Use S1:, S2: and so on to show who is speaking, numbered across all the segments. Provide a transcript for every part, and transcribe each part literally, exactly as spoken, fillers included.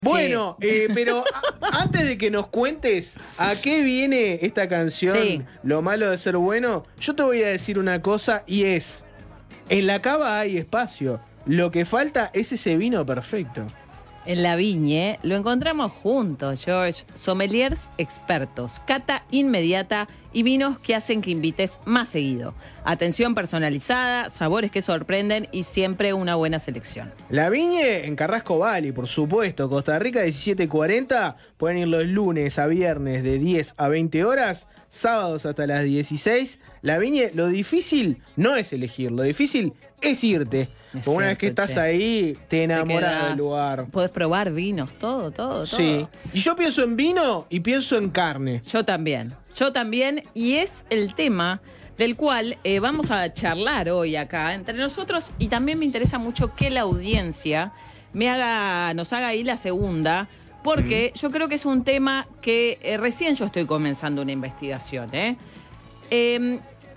S1: Bueno,
S2: Sí.
S1: eh, pero a- antes de que nos cuentes a qué viene esta canción,
S2: Sí.
S1: Lo malo de ser bueno, yo te voy a decir una cosa y es, en la cava hay espacio, lo que falta es ese vino perfecto.
S2: En la Viñe lo encontramos juntos, George. Sommeliers expertos, cata inmediata y vinos que hacen que invites más seguido. Atención personalizada, sabores que sorprenden y siempre una buena selección.
S1: La Viñe en Carrasco Valley, por supuesto, Costa Rica diecisiete cuarenta, pueden ir los lunes a viernes de diez a veinte horas, sábados hasta las dieciséis. La Viñe, lo difícil no es elegir, lo difícil es irte.
S2: Es
S1: Porque una vez que
S2: cierto,
S1: estás
S2: che.
S1: ahí, te enamoras
S2: Te
S1: del
S2: quedás-
S1: lugar.
S2: Podés probar vinos, todo, todo, todo.
S1: Sí. Y yo pienso en vino y pienso en carne.
S2: Yo también, yo también, y es el tema del cual eh, vamos a charlar hoy acá entre nosotros, y también me interesa mucho que la audiencia me haga, nos haga ahí la segunda, porque yo creo que es un tema que eh, recién yo estoy comenzando una investigación. ¿eh? Eh,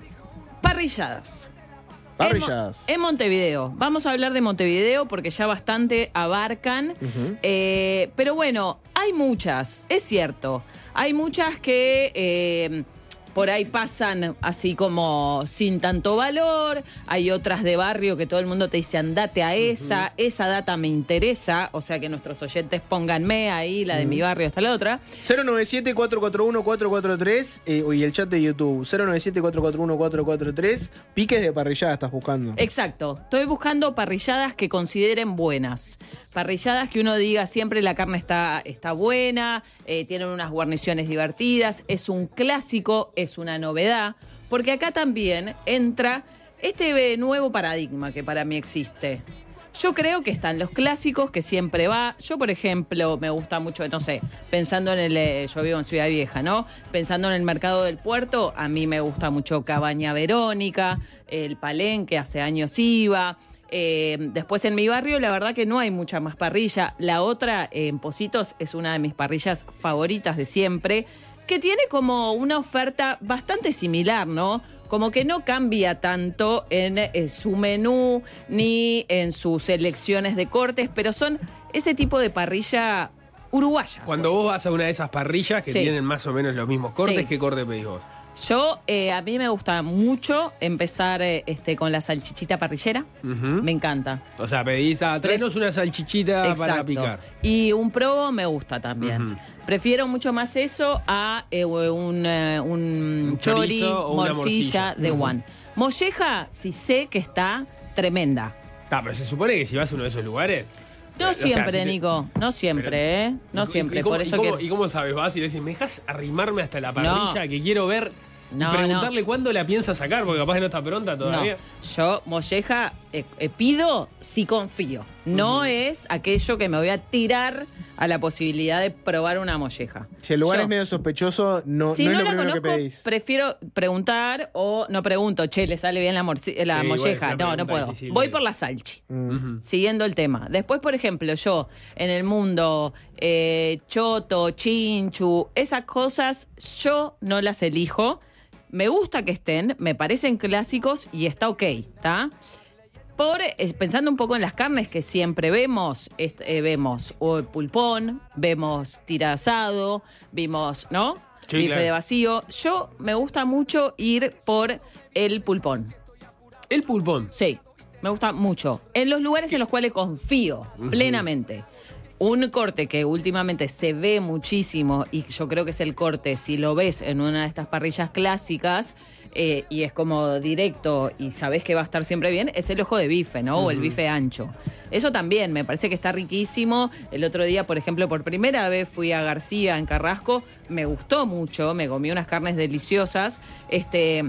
S2: parrilladas.
S1: Parrilladas.
S2: En, Mo- en Montevideo. Vamos a hablar de Montevideo porque ya bastante abarcan.
S1: Ujú.
S2: Eh, pero bueno, hay muchas, es cierto. Hay muchas que eh, por ahí pasan así como sin tanto valor. Hay otras de barrio que todo el mundo te dice andate a esa. Esa data me interesa. O sea que nuestros oyentes pónganme ahí, la de mi barrio hasta la otra.
S1: cero nueve siete, cuatro cuatro uno, cuatro cuatro tres eh, y el chat de YouTube. cero nueve siete, cuatro cuatro uno, cuatro cuatro tres. Piques de parrillada estás buscando.
S2: Exacto. Estoy buscando parrilladas que consideren buenas. Parrilladas que uno diga siempre la carne está, está buena, eh, tienen unas guarniciones divertidas, es un clásico, es una novedad. Porque acá también entra este nuevo paradigma que para mí existe. Yo creo que están los clásicos que siempre va. Yo, por ejemplo, me gusta mucho, no sé, pensando en el... eh, yo vivo en Ciudad Vieja, ¿no? Pensando en el mercado del puerto, a mí me gusta mucho Cabaña Verónica, el Palenque, hace años iba. Eh, después en mi barrio, la verdad que no hay mucha más parrilla. La otra, eh, en Positos, es una de mis parrillas favoritas de siempre, que tiene como una oferta bastante similar, ¿no? Como que no cambia tanto en eh, su menú ni en sus selecciones de cortes, pero son ese tipo de parrilla uruguaya.
S3: Cuando vos vas a una de esas parrillas que
S2: Sí.
S3: tienen más o menos los mismos cortes,
S2: Sí.
S3: ¿qué corte pedís vos?
S2: Yo, eh, a mí me gusta mucho empezar eh, este, con la salchichita parrillera.
S3: Ujú.
S2: Me encanta.
S3: O sea, pedís, ah, traenos una salchichita para
S2: Exacto.
S3: picar.
S2: Y un probo me gusta también.
S3: Ujú.
S2: Prefiero mucho más eso a eh, un, eh, un,
S3: Un
S2: chori,
S3: chorizo o una
S2: morcilla
S3: morcilla.
S2: de
S3: Ujú.
S2: one. Molleja, sí sé que está tremenda.
S3: Ah, pero se supone que si vas a uno de esos lugares...
S2: No
S3: o sea,
S2: siempre,
S3: si te-
S2: Nico. No siempre,
S3: Pero-
S2: ¿eh? No
S3: ¿Y-
S2: siempre.
S3: y cómo,
S2: Por eso
S3: y cómo-
S2: que.
S3: ¿Y cómo sabes? Vas y le decís, ¿me dejas arrimarme hasta la parrilla?
S2: No.
S3: Que quiero ver
S2: No,
S3: y preguntarle cuándo la piensa sacar, porque capaz que no está pronta todavía.
S2: No, yo, molleja, eh, eh, pido si confío. No es aquello que me voy a tirar a la posibilidad de probar una molleja.
S1: Si el lugar
S2: Yo,
S1: es medio sospechoso, no,
S2: si
S1: no
S2: no,
S1: es lo
S2: la
S1: primero
S2: conozco,
S1: que pedís.
S2: prefiero preguntar o no pregunto, che, ¿le sale bien la, morci- la
S3: Sí, igual es
S2: molleja?
S3: una
S2: No, no
S3: pregunta
S2: puedo.
S3: difícil
S2: Voy
S3: de-
S2: por la salchi.
S3: Ujú.
S2: Siguiendo el tema. Después, por ejemplo, yo, en el mundo eh, choto, chinchu, esas cosas, yo no las elijo. Me gusta que estén, me parecen clásicos y está ok, ¿está? Por, eh, pensando un poco en las carnes que siempre vemos, est- eh, vemos o el pulpón, vemos tira asado, vimos, ¿no?
S3: Sí,
S2: Bife
S3: claro.
S2: de vacío. Yo me gusta mucho ir por el pulpón.
S3: El pulpón.
S2: Sí, me gusta mucho. En los lugares en los cuales confío plenamente. Un corte que últimamente se ve muchísimo y yo creo que es el corte, si lo ves en una de estas parrillas clásicas eh, y es como directo y sabés que va a estar siempre bien, es el ojo de bife, ¿no? O el bife ancho. Eso también me parece que está riquísimo. El otro día, por ejemplo, por primera vez fui a García en Carrasco, me gustó mucho, me comí unas carnes deliciosas, este...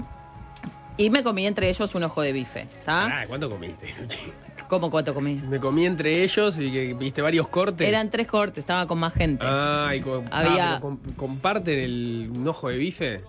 S2: Y me comí entre ellos un ojo de bife, ¿sabes?
S3: Pará, ¿cuánto comiste, Luchi?
S2: ¿Cómo cuánto comí?
S3: Me comí entre ellos y que viste varios cortes.
S2: Eran tres cortes, estaba con más gente.
S3: Ah, y co-
S2: Había-
S3: ah, pero com- comparten el un ojo de bife.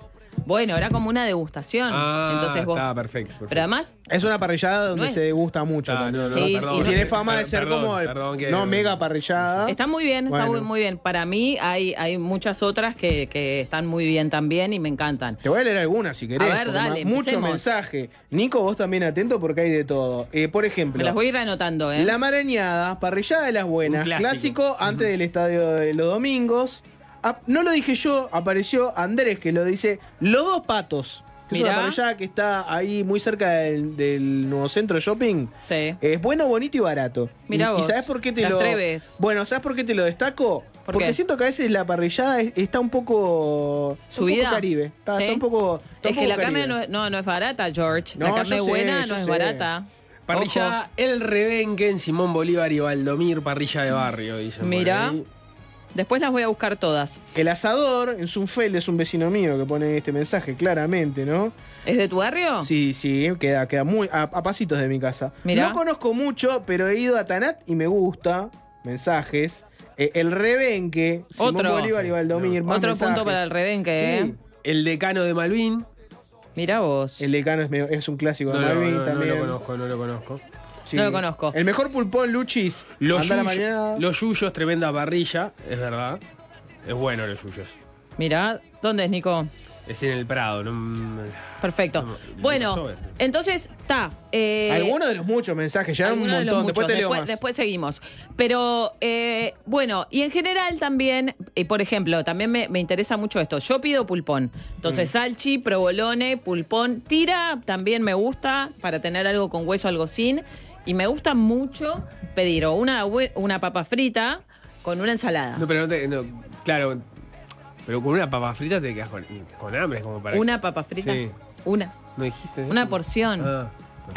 S2: Bueno, era como una degustación.
S3: Ah,
S2: Entonces vos.
S3: está perfecto, perfecto.
S2: Pero además,
S1: Es una parrillada donde
S2: No es-
S1: se degusta mucho.
S3: Ah,
S1: también,
S3: no,
S1: ¿no?
S3: no,
S2: Sí,
S3: perdón,
S2: y no-
S1: Tiene
S3: per-
S1: fama de
S3: per-
S1: ser
S3: perdón,
S1: como,
S3: perdón que-
S1: no mega parrillada.
S2: está muy bien, está
S1: Bueno.
S2: muy, muy bien. Para mí hay, hay muchas otras que, que están muy bien también y me encantan.
S1: Te voy a leer algunas si querés.
S2: A ver,
S1: porque
S2: dale,
S1: ma- Mucho
S2: empecemos.
S1: mensaje. Nico, vos también atento porque hay de todo. Eh, por ejemplo,
S2: Me las voy a ir anotando, ¿eh?
S1: la marañada, parrillada de las buenas,
S3: Un
S1: clásico,
S3: clásico.
S1: antes del estadio de los domingos. Ah, no lo dije yo, apareció Andrés que lo dice, Los Dos Patos, que es
S2: Mirá.
S1: una parrillada que está ahí muy cerca del, del nuevo centro shopping.
S2: Sí.
S1: Es bueno, bonito y barato.
S2: Mirá
S1: y,
S2: vos,
S1: ¿Y sabes por qué te
S2: las
S1: lo
S2: Treves.
S1: Bueno, ¿sabes por qué te lo destaco?
S2: ¿Por
S1: Porque
S2: qué?
S1: siento que a veces la parrillada es- está un poco está un
S2: ¿Subida?
S1: poco caribe. Está,
S2: ¿Sí?
S1: está un poco está un
S2: Es que
S1: poco
S2: la carne
S1: caribe.
S2: no, es- no, no es barata, George.
S1: No,
S2: la carne
S1: yo sé,
S2: buena
S1: yo
S2: no es
S1: sé.
S2: barata.
S3: Parrilla
S2: Ojo.
S3: El Rebenque en Simón Bolívar y Valdomir, parrilla de barrio, dicen. por
S2: Mirá.
S3: ahí.
S2: Después las voy a buscar todas.
S1: El asador en Sunfeld es un vecino mío que pone este mensaje, claramente, ¿no?
S2: ¿Es de tu barrio?
S1: Sí, sí, queda, queda muy a, a pasitos de mi casa.
S2: Mirá.
S1: No conozco mucho, pero he ido a Tanat y me gusta. Mensajes. Eh, el Rebenque, Simón
S2: Otro.
S1: Bolívar y Valdomir. más
S2: Otro
S1: mensajes.
S2: punto para el rebenque, ¿eh?
S1: Sí.
S3: El decano de Malvin.
S2: Mirá vos.
S1: El decano es, medio- es un clásico
S3: No,
S1: de
S3: lo-
S1: Malvin
S3: no, no
S1: también.
S3: lo conozco, no lo conozco.
S1: Sí.
S2: No lo conozco.
S1: El mejor pulpón, Luchis.
S3: Los
S1: Anda a la
S3: yuyos,
S1: mañana.
S3: los yuyos, tremenda parrilla, es verdad. Es bueno los yuyos.
S2: Mirá, ¿dónde es, Nico?
S3: Es en el Prado, no.
S2: Perfecto.
S3: No,
S2: Bueno,
S3: pasó, eh.
S2: entonces, está. Eh,
S1: Algunos de los muchos mensajes, ya un
S2: algunos de los
S1: montón. Después
S2: muchos.
S1: te leo
S2: después,
S1: más.
S2: después seguimos. Pero, eh, bueno, y en general también, eh, por ejemplo, también me, me interesa mucho esto. Yo pido pulpón. Entonces,
S1: Mm.
S2: salchi, provolone, pulpón. Tira también me gusta para tener algo con hueso, algo sin. Y me gusta mucho pedir o una, hue- una papa frita con una ensalada.
S3: No, pero no te. No, claro. Pero con una papa frita te quedas con, con hambre, como para.
S2: ¿Una papa frita?
S3: Sí.
S2: Una.
S3: ¿No dijiste? eso?
S2: Una porción.
S3: Ah.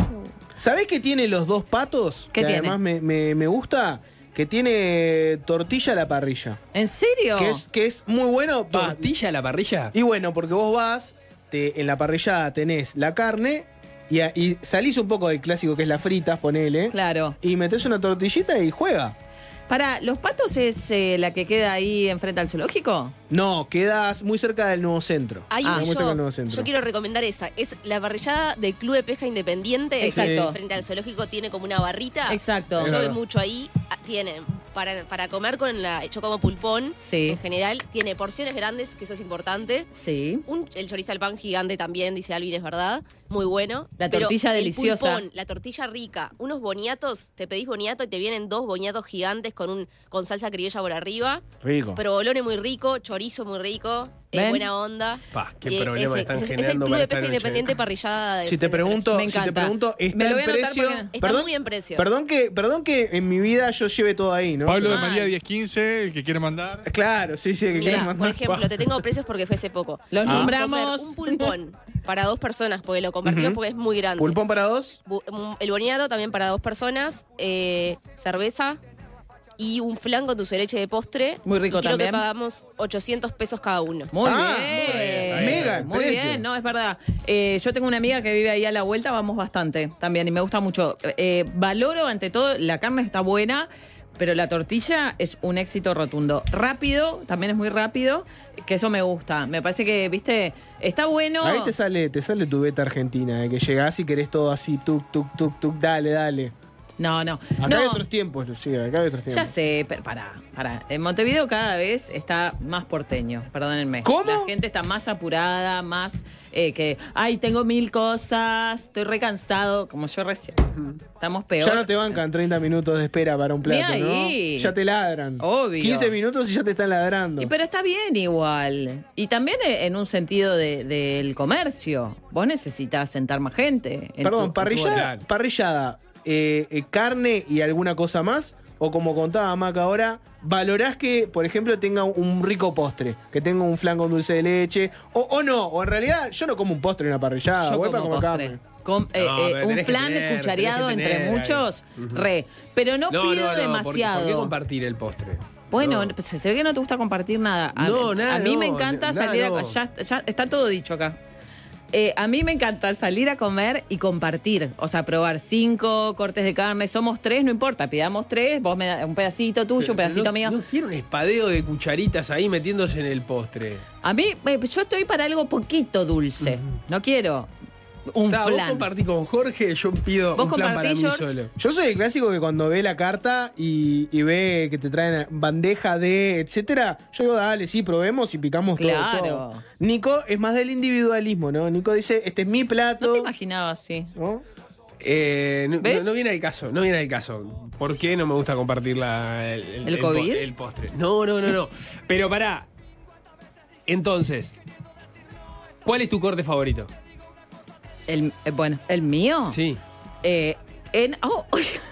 S1: ¿Sabés qué tiene los dos patos?
S2: ¿Qué
S1: que
S2: tiene?
S1: además me, me- me gusta. Que tiene tortilla a la parrilla.
S2: ¿En serio?
S1: Que es, que es muy bueno. pa-
S3: ¿Tortilla a la parrilla?
S1: Y bueno, porque vos vas, te, en la parrillada tenés la carne y, a- y salís un poco del clásico que es la fritas, ponele.
S2: Claro.
S1: Y metés una tortillita y juega.
S2: Para, ¿los patos es eh, la que queda ahí enfrente al zoológico?
S1: No, quedas muy cerca del nuevo centro.
S4: Hay
S2: Ah.
S4: un-
S1: muy cerca del nuevo
S4: yo,
S1: centro.
S4: yo quiero recomendar esa. Es la parrillada del Club de Pesca Independiente.
S2: Exacto.
S4: Frente al zoológico tiene como una barrita.
S2: Exacto.
S3: Es
S4: Yo
S3: verdad.
S4: voy mucho ahí. Ah, Tiene para, para comer con la. Yo como pulpón.
S2: Sí.
S4: En general. Tiene porciones grandes, que eso es importante.
S2: Sí.
S4: Un, el chorizo al pan gigante también, dice Alvin, es verdad. Muy bueno.
S2: La
S4: Pero
S2: tortilla
S4: el
S2: deliciosa.
S4: pulpón, la tortilla rica. Unos boniatos. Te pedís boniato y te vienen dos boniatos gigantes con, un, con salsa criolla por arriba.
S1: Rico.
S4: Provolone muy rico. Chorizo muy rico. eh,
S2: ¿Ven?
S4: buena onda.
S3: Pa, qué
S4: Y
S3: problema
S4: ese-
S3: están
S4: es, es el
S3: generando
S4: Club
S3: para
S4: de
S3: esta
S4: Pesca
S3: noche.
S4: Independiente parrillada. de-
S1: Si te
S4: de-
S1: pregunto,
S2: Me
S1: si te
S2: encanta.
S1: pregunto,
S2: Me
S1: ¿está
S2: lo voy
S1: en
S2: a anotar
S1: precio?
S2: porque-
S4: Está
S1: perdón,
S4: muy en precio.
S1: Perdón que, perdón que en mi vida yo lleve todo ahí, ¿no?
S5: Pablo de
S2: Ay.
S5: María diez quince, el que quiere mandar.
S1: Claro, sí, sí, que
S4: Mirá,
S1: quieres
S4: por
S1: mandar.
S4: ejemplo, te tengo precios porque fue hace poco.
S2: Los
S1: Ah.
S2: nombramos.
S4: Comer un pulpón para dos personas, porque lo compartimos
S1: Ujú.
S4: porque es muy grande.
S1: Pulpón para dos.
S4: Bu- un- El boniato también para dos personas, eh, cerveza y un flan con dulce de leche de postre.
S2: Muy rico
S4: y creo
S2: también.
S4: que pagamos ochocientos pesos cada uno.
S2: Muy
S1: Ah,
S2: bien.
S3: está bien, está bien.
S1: Mega en
S2: Muy
S1: precio.
S2: bien, no, es verdad. Eh, yo tengo una amiga que vive ahí a la vuelta, vamos bastante también y me gusta mucho. Eh, valoro ante todo, la carne está buena, pero la tortilla es un éxito rotundo. Rápido, también es muy rápido, que eso me gusta. Me parece que, viste, está bueno.
S1: Ahí te sale, te sale tu beta argentina, de que llegás y querés todo así, tuk, tuk, tuk, tuk, dale, dale.
S2: No, no.
S1: Acá
S2: no.
S1: hay otros tiempos, Lucía, acá hay otros tiempos.
S2: Ya sé, pero pará, pará. En Montevideo cada vez está más porteño, perdónenme.
S1: ¿Cómo?
S2: La gente está más apurada, más eh, que, ay, tengo mil cosas, estoy recansado, como yo recién. Estamos peor.
S1: Ya no te bancan treinta minutos de espera para un plato,
S2: Ni ahí.
S1: ¿no? Ya te ladran.
S2: Obvio.
S1: quince minutos y ya te están ladrando.
S2: Y pero está bien igual. Y también eh, en un sentido de- del comercio. Vos necesitas sentar más gente. en
S1: Perdón,
S2: tu-
S1: parrillada,
S3: claro.
S1: parrillada eh, eh, carne y alguna cosa más, o como contaba Maca ahora, valorás que, por ejemplo, tenga un rico postre, que tenga un flan con dulce de leche, o, o no, o en realidad yo no como un postre en una parrillada,
S2: Yo
S1: voy para
S2: como
S1: comer
S2: postre.
S1: carne.
S2: Com- eh,
S3: No,
S2: eh,
S3: pero
S2: un
S3: tenés que
S2: flan
S3: tener,
S2: cuchareado
S3: tenés que
S2: entre
S3: tener
S2: muchos,
S3: ahí. Ujú.
S2: re. Pero no,
S3: No,
S2: pido
S3: no, no,
S2: demasiado.
S3: ¿Por qué compartir el postre?
S2: Bueno,
S3: No.
S2: pues se ve que no te gusta compartir nada. A,
S3: No, nada,
S2: a mí me
S3: no,
S2: encanta
S3: nada,
S2: salir a.
S3: no.
S2: Ya, ya está todo dicho acá. Eh, a mí me encanta salir a comer y compartir. O sea, probar cinco cortes de carne. Somos tres, no importa. Pidamos tres, vos me das un pedacito tuyo, un pedacito
S3: no,
S2: mío.
S3: No quiero un espadeo de cucharitas ahí metiéndose en el postre.
S2: A mí, eh, yo estoy para algo poquito dulce. Uh-huh. No quiero un
S3: Está,
S2: flan.
S3: Vos compartí con Jorge, yo pido
S2: ¿Vos
S3: un flan para mí
S2: George?
S3: solo.
S1: Yo soy el clásico que cuando ve la carta y, y ve que te traen bandeja de, etcétera, yo digo, dale, sí, probemos y picamos
S2: Claro.
S1: todo, todo. Nico es más del individualismo, ¿no? Nico dice, este es mi plato.
S2: No te imaginaba así.
S1: ¿No?
S3: Eh, no,
S2: ¿Ves?
S3: no, no viene al caso, no viene al caso. ¿Por qué no me gusta compartir la, el, el,
S2: ¿El
S3: el
S2: COVID?
S3: po- el postre? No, no, no, no. Pero pará. Entonces, ¿cuál es tu corte favorito?
S2: El, eh, bueno, ¿el mío?
S3: Sí.
S2: Eh, en, oh,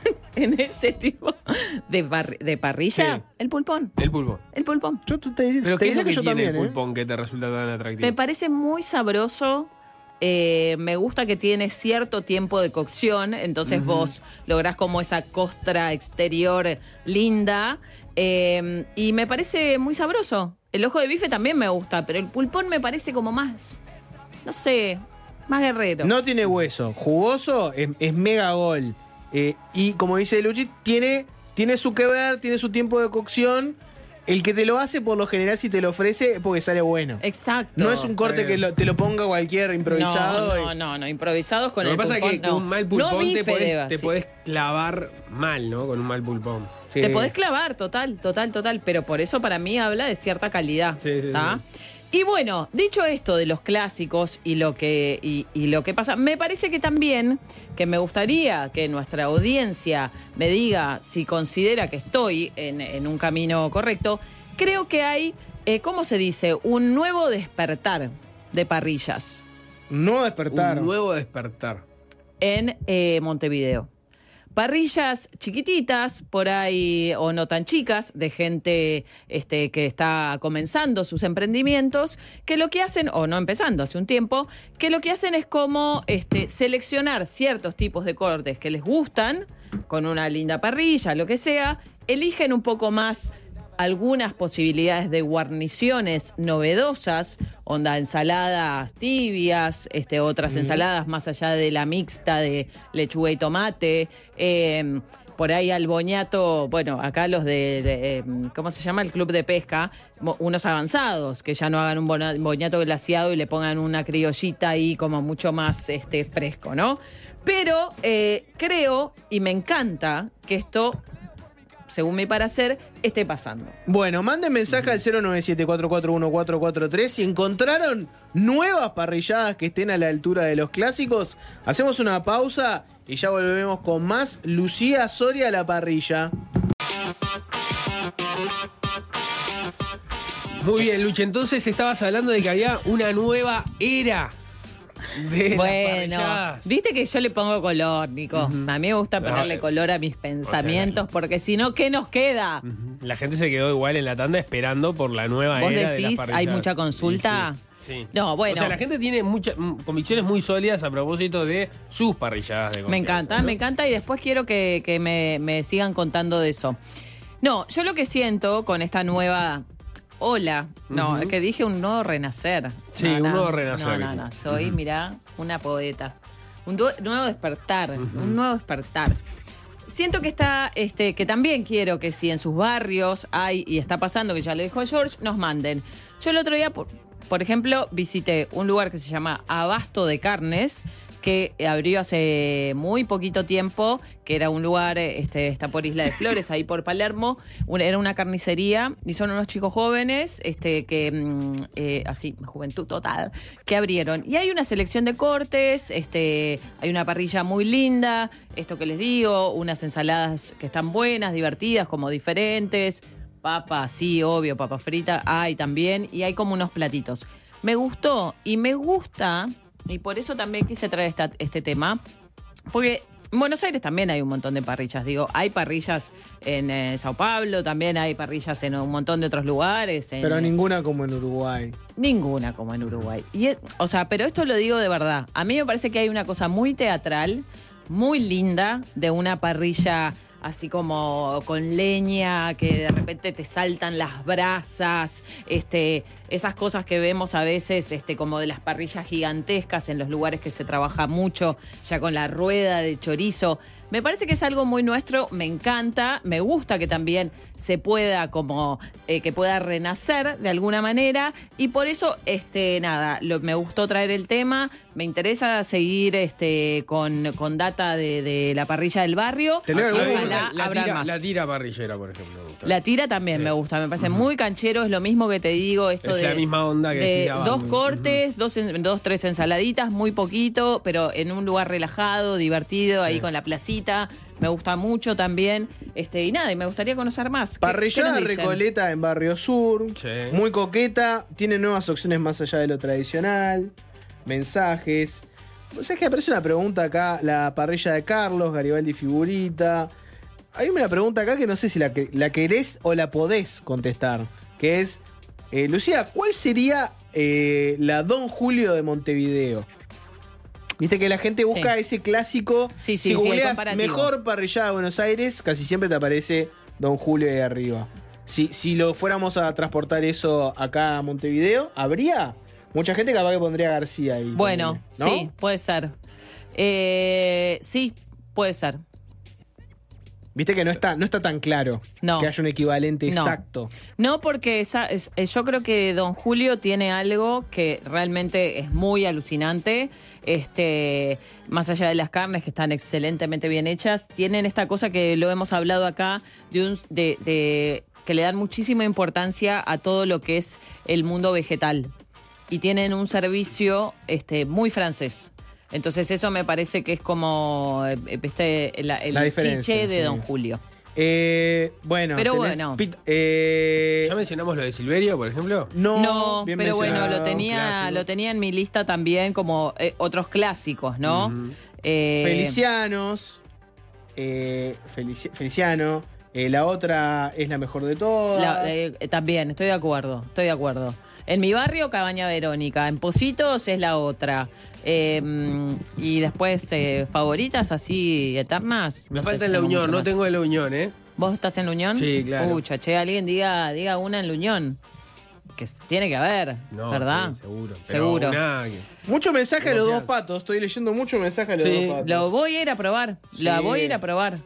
S2: en ese tipo de, par- de parrilla,
S3: Sí.
S2: el pulpón.
S3: El pulpo.
S2: El pulpón.
S1: Yo te, te,
S3: ¿Pero
S1: te
S3: qué es
S1: diría
S3: lo que,
S1: que yo
S3: tiene
S1: también,
S3: el
S1: ¿eh?
S3: pulpón que te resulta tan atractivo?
S2: Me parece muy sabroso. Eh, me gusta que tiene cierto tiempo de cocción, entonces uh-huh. vos lográs como esa costra exterior linda. Eh, y me parece muy sabroso. El ojo de bife también me gusta, pero el pulpón me parece como más, no sé, más guerrero.
S1: No tiene hueso, jugoso, es, es mega gol. Eh, y como dice Luchi, tiene, tiene su que ver, tiene su tiempo de cocción. El que te lo hace, por lo general, si te lo ofrece, es porque sale bueno.
S2: Exacto.
S1: No es un corte que lo- te lo ponga cualquier improvisado.
S2: No, no, no, no, improvisados con
S3: Lo
S2: el
S3: que pasa
S2: pulpón.
S3: es que
S2: no.
S3: con un mal pulpón
S2: no
S3: te,
S2: bife
S3: podés,
S2: deba,
S3: te
S2: sí.
S3: podés clavar mal, ¿no? Con un mal pulpón.
S1: Sí.
S2: Te podés clavar, total, total, total. Pero por eso para mí habla de cierta calidad.
S3: Sí, sí,
S2: ¿tá? Y bueno, dicho esto de los clásicos y lo que y, y lo que pasa, me parece que también que me gustaría que nuestra audiencia me diga si considera que estoy en, en un camino correcto. Creo que hay, eh, ¿cómo se dice? Un nuevo despertar de parrillas
S1: No despertar.
S3: Un nuevo despertar.
S2: en eh, Montevideo. Parrillas chiquititas, por ahí, o no tan chicas, de gente este, que está comenzando sus emprendimientos, que lo que hacen, o no empezando hace un tiempo, que lo que hacen es como este, seleccionar ciertos tipos de cortes que les gustan, con una linda parrilla, lo que sea, eligen un poco más algunas posibilidades de guarniciones novedosas, onda ensaladas tibias, este, otras mm. ensaladas más allá de la mixta de lechuga y tomate, eh, por ahí al boñato, bueno, acá los de, de, ¿cómo se llama? El club de pesca, unos avanzados, que ya no hagan un boñato glaseado y le pongan una criollita ahí como mucho más este, fresco, ¿no? Pero eh, creo, y me encanta, que esto, según mi parecer, esté pasando.
S1: Bueno, manden mensaje al cero nueve siete cuatro cuatro uno cuatro cuatro tres si encontraron nuevas parrilladas que estén a la altura de los clásicos. Hacemos una pausa y ya volvemos con más Lucía Soria a la parrilla.
S3: Muy bien, Luchi, entonces estabas hablando de que había una nueva era de
S2: bueno,
S3: las
S2: viste que yo le pongo color, Nico. Uh-huh. A mí me gusta ponerle
S3: no,
S2: color a mis pensamientos, o sea, porque si no, ¿qué nos queda?
S3: Uh-huh. La gente se quedó igual en la tanda esperando por la nueva
S2: ¿Vos
S3: era
S2: decís,
S3: de las parrilladas.
S2: hay mucha consulta?
S3: Sí, sí.
S2: No, bueno.
S3: O sea, la gente tiene muchas convicciones muy sólidas a propósito de sus parrilladas de confianza.
S2: Me encanta,
S3: ¿no?
S2: me encanta y después quiero que, que me, me sigan contando de eso. No, yo lo que siento con esta nueva ola, no, uh-huh. que dije un nuevo renacer.
S3: Sí,
S2: no,
S3: un
S2: no,
S3: nuevo renacer.
S2: No, no, no, soy, uh-huh. mirá, una poeta. Un du- nuevo despertar, uh-huh. un nuevo despertar. Siento que está, este, que también quiero que si en sus barrios hay, y está pasando, que ya le dijo George, nos manden. Yo el otro día, por, por ejemplo, visité un lugar que se llama Abasto de Carnes, que abrió hace muy poquito tiempo, que era un lugar, este, está por Isla de Flores, ahí por Palermo, una, era una carnicería, y son unos chicos jóvenes, este, que, eh, así, juventud total, que abrieron. Y hay una selección de cortes, este, hay una parrilla muy linda, esto que les digo, unas ensaladas que están buenas, divertidas, como diferentes, papa, sí, obvio, papa frita, hay también, y hay como unos platitos. Me gustó, y me gusta... Y por eso también quise traer esta, este tema, porque en Buenos Aires también hay un montón de parrillas. Digo, hay parrillas en eh, Sao Paulo, también hay parrillas en un montón de otros lugares. En,
S1: pero ninguna como en Uruguay.
S2: Ninguna como en Uruguay. Y, o sea, pero esto lo digo de verdad. A mí me parece que hay una cosa muy teatral, muy linda, de una parrilla así como con leña, que de repente te saltan las brasas, este, esas cosas que vemos a veces este, como de las parrillas gigantescas en los lugares que se trabaja mucho, ya con la rueda de chorizo. Me parece que es algo muy nuestro, me encanta, me gusta que también se pueda como, eh, que pueda renacer de alguna manera y por eso, este, nada, lo, me gustó traer el tema, me interesa seguir este, con, con data de, de la parrilla del barrio.
S1: Te leo
S2: y
S1: alguno.
S2: ojalá
S3: la,
S2: habrá
S3: tira,
S2: más.
S3: la tira parrillera, por ejemplo. Me gusta.
S2: La tira también
S3: Sí.
S2: me gusta, me parece muy canchero, es lo mismo que te digo, esto
S3: Es
S2: de...
S3: la misma onda que
S2: de
S3: decía
S2: dos
S3: Bambi.
S2: cortes, dos, en- dos, tres ensaladitas, muy poquito, pero en un lugar relajado, divertido,
S3: Sí.
S2: ahí con la placita. Me gusta mucho también. Este, y nada, y me gustaría conocer más. ¿Qué-
S1: Parrillada
S2: qué nos dicen?
S1: Recoleta en Barrio Sur.
S3: Sí.
S1: Muy coqueta. Tiene nuevas opciones más allá de lo tradicional. Mensajes. O sea, es que aparece una pregunta acá. La parrilla de Carlos, Garibaldi Figurita. Hay una pregunta acá que no sé si la, que- la querés o la podés contestar. Que es, eh, Lucía, ¿cuál sería eh, la Don Julio de Montevideo? Viste que la gente busca
S2: Sí.
S1: ese clásico.
S2: Sí, sí,
S1: si
S2: sí, el
S1: googleas
S2: comparativo.
S1: mejor parrillada de Buenos Aires, casi siempre te aparece Don Julio ahí arriba. Si, si lo fuéramos a transportar eso acá a Montevideo, ¿habría? Mucha gente capaz que pondría García ahí.
S2: Bueno,
S1: ¿no?
S2: sí, puede ser. Eh, sí, puede ser.
S1: Viste que no está, no está tan claro
S2: No.
S1: que haya un equivalente
S2: No.
S1: exacto.
S2: No, porque esa- es- es- yo creo que Don Julio tiene algo que realmente es muy alucinante. Este, más allá de las carnes que están excelentemente bien hechas, tienen esta cosa que lo hemos hablado acá de, un, de, de que le dan muchísima importancia a todo lo que es el mundo vegetal y tienen un servicio este, muy francés. Entonces eso me parece que es como eh, este, el, el
S1: La diferencia,
S2: chiche de
S1: sí.
S2: Don Julio.
S1: Eh, bueno,
S2: Pero
S1: tenés
S2: bueno.
S1: pit- eh,
S3: ¿Ya mencionamos lo de Silverio, por ejemplo?
S1: no,
S2: No,
S1: bien
S2: pero bueno,
S1: mencionado.
S2: lo tenía,
S3: clásico.
S2: lo tenía en mi lista también como eh, otros clásicos, ¿no?
S3: Ujú.
S2: Eh,
S1: Felicianos. eh, Felici- Feliciano. eh, la otra es la mejor de todas.
S2: la- eh, también, estoy de acuerdo, estoy de acuerdo. En mi barrio, Cabaña Verónica. En Positos es la otra. Eh, y después, eh, favoritas así eternas.
S3: Me
S2: no sé
S3: falta
S2: si
S3: en la
S2: tengo
S3: Unión,
S2: mucho
S3: no
S2: más.
S3: tengo en la Unión, ¿eh?
S2: ¿Vos estás en la Unión?
S3: Sí, claro.
S2: Pucha, che, alguien diga, diga una en la Unión. Que s- tiene que haber,
S3: No,
S2: ¿verdad?
S3: sí, seguro. Pero
S2: Seguro.
S3: una que-
S1: Mucho mensaje a los dos
S3: Confianza.
S1: patos. Estoy leyendo mucho mensaje a los
S3: Sí,
S1: dos patos.
S2: Lo voy a ir a probar. La
S1: Sí.
S2: voy a ir a probar.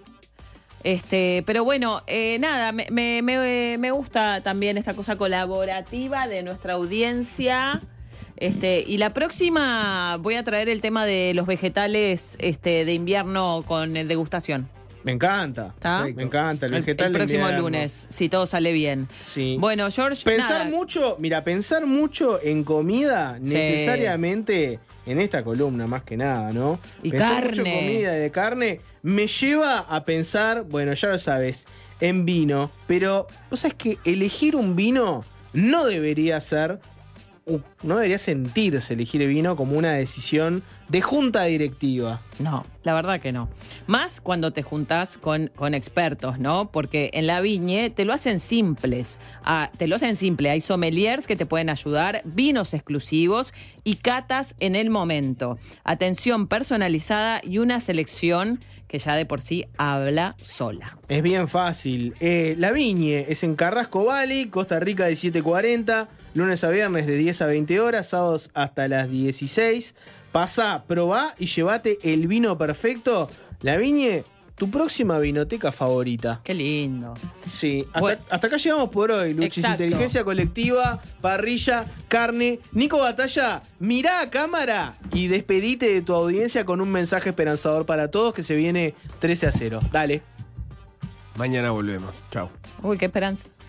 S2: Este, pero bueno, eh, nada, me, me, me- me gusta también esta cosa colaborativa de nuestra audiencia. Este, y la próxima voy a traer el tema de los vegetales este, de invierno con eh, degustación.
S1: Me encanta.
S2: ¿Está?
S1: Me encanta. El,
S2: El,
S1: vegetal
S2: el
S1: de
S2: próximo
S1: invierno.
S2: lunes, si todo sale bien.
S1: Sí.
S2: Bueno, George,
S1: Pensar
S2: nada,
S1: mucho, mira, pensar mucho en comida
S2: Sí.
S1: necesariamente en esta columna, más que nada, ¿no?
S2: Y
S1: pensar mucho en
S2: carne.
S1: comida y de carne me lleva a pensar, bueno, ya lo sabes, en vino, pero vos sabés que elegir un vino no debería ser, u- no debería sentirse elegir el vino como una decisión de junta directiva.
S2: No, la verdad que no. Más cuando te juntás con, con expertos, ¿no? Porque en la viñe te lo hacen simples. Ah, te lo hacen simple. Hay sommeliers que te pueden ayudar, vinos exclusivos y catas en el momento. Atención personalizada y una selección que ya de por sí habla sola.
S1: Es bien fácil. Eh, la Viñe es en Carrasco Valley, Costa Rica diecisiete cuarenta, lunes a viernes de diez a veinte horas, sábados hasta las dieciséis. Pasá, probá y llévate el vino perfecto. La Viñe, tu próxima vinoteca favorita.
S2: Qué lindo.
S1: Sí, hasta,
S2: Bueno.
S1: hasta acá llegamos por hoy, Luchis.
S2: Exacto.
S1: Inteligencia colectiva, parrilla, carne. Nico Batalla, mirá a cámara y despedite de tu audiencia con un mensaje esperanzador para todos que se viene trece a cero. Dale.
S3: Mañana volvemos. Chao.
S2: Uy, qué esperanza.